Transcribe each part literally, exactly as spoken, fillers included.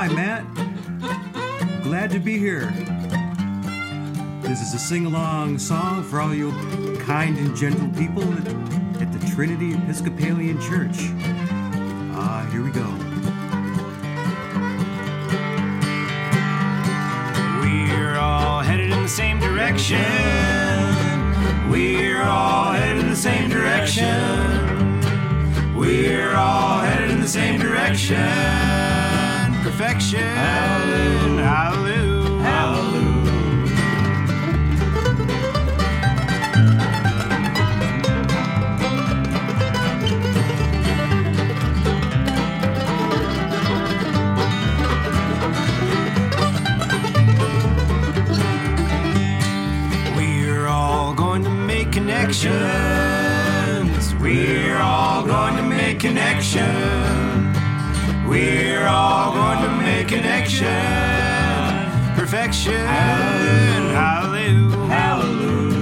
Hi, Matt. Glad to be here. This is a sing-along song for all you kind and gentle people at, at the Trinity Episcopalian Church. Ah, uh, here we go. We're all headed in the same direction. We're all headed in the same direction. We're all headed in the same direction. Perfection. Hallelujah. Hallelujah. Hallelujah. We're all going to make connections. We're all going to make connections. We're all going to make connection. Perfection. Hallelujah. Hallelujah.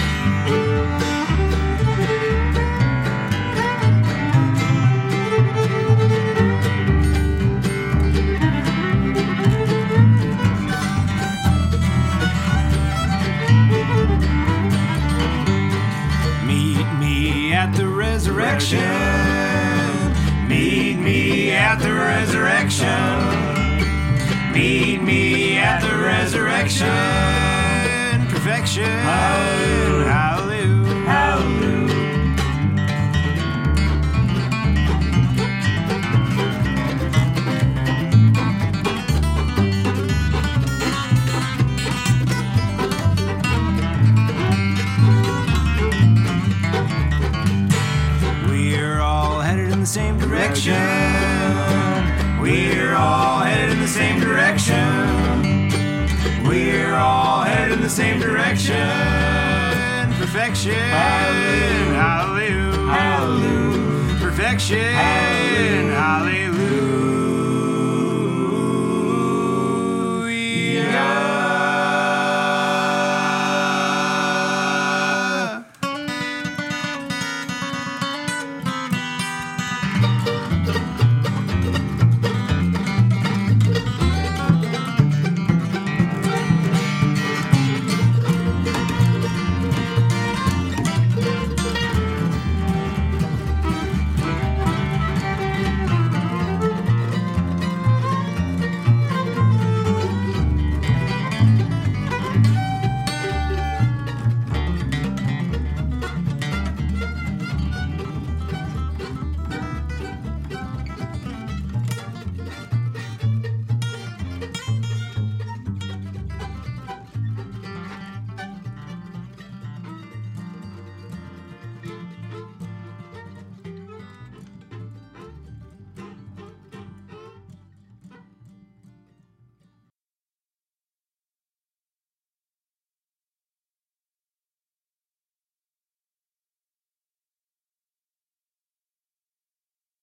Meet me at the resurrection. Meet me at the resurrection. Meet me at the resurrection. Perfection. Hallelujah. Hallelujah. Hallelujah. We're all headed in the same direction. We're all headed in the same direction. We're all headed in the same direction. Perfection. Hallelujah. Hallelujah. Hallelujah. Perfection. Hallelujah. Hallelujah.